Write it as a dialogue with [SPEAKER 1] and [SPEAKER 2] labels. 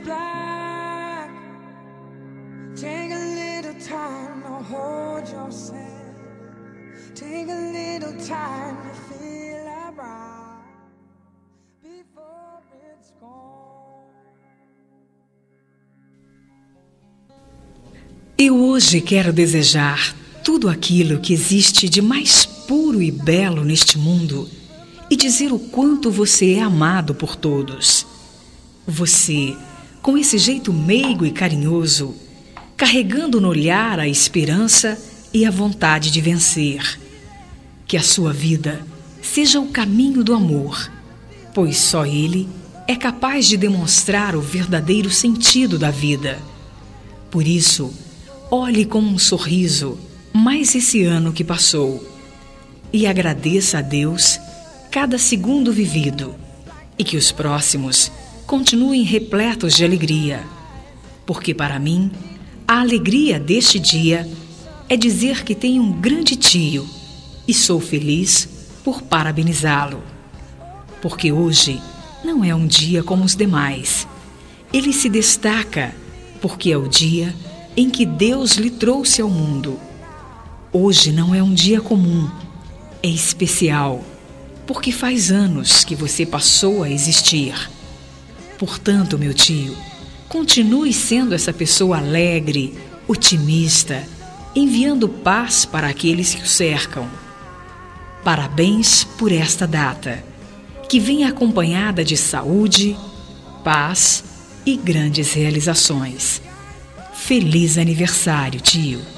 [SPEAKER 1] black. Take a little time to hold yourself. Take a little time to feel alright before it's gone.
[SPEAKER 2] Eu hoje quero desejar tudo aquilo que existe de mais puro e belo neste mundo e dizer o quanto você é amado por todos. Você, com esse jeito meigo e carinhoso, carregando no olhar a esperança e a vontade de vencer. Que a sua vida seja o caminho do amor, pois só ele é capaz de demonstrar o verdadeiro sentido da vida. Por isso, olhe com um sorriso mais esse ano que passou e agradeça a Deus cada segundo vivido e que os próximos continuem repletos de alegria, porque para mim a alegria deste dia é dizer que tenho um grande tio e sou feliz por parabenizá-lo, porque hoje não é um dia como os demais. Ele se destaca porque é o dia em que Deus lhe trouxe ao mundo. Hoje não é um dia comum, é especial, porque faz anos que você passou a existir. Portanto, meu tio, continue sendo essa pessoa alegre, otimista, enviando paz para aqueles que o cercam. Parabéns por esta data, que venha acompanhada de saúde, paz e grandes realizações. Feliz aniversário, tio!